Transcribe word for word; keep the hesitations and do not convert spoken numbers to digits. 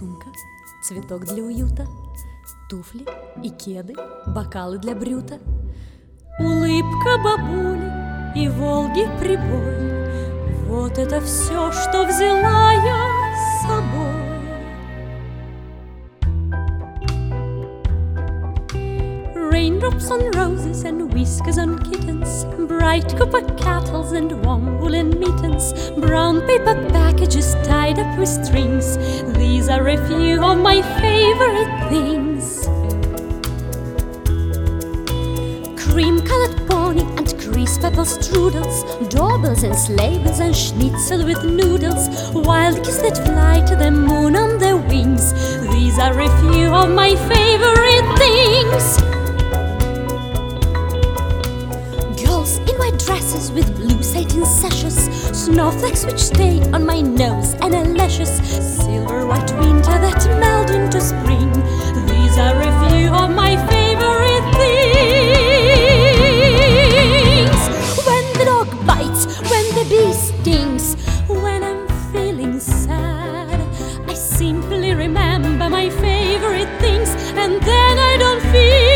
Сумка, цветок для уюта, туфли и кеды, бокалы для брюта, улыбка бабули и Волги прибой. Вот это все, что взяла я с собой. Raindrops on roses and whiskers on kittens, bright copper kettles and warm woolen mittens, brown paper packages tied up with strings. These are a few of my favorite things. Cream-colored pony and crisp apple strudels, doorbells and sleigh bells and schnitzel with noodles, wild geese that fly to the moon on their wings. These are a few of my favorite things. Girls in white dresses with blue satin sashes, snowflakes which stay on my nose and eyelashes, silver white winter that melt into spring. These are a few of my favorite things. When the dog bites, when the bee stings, when I'm feeling sad, I simply remember my favorite things, and then I don't feel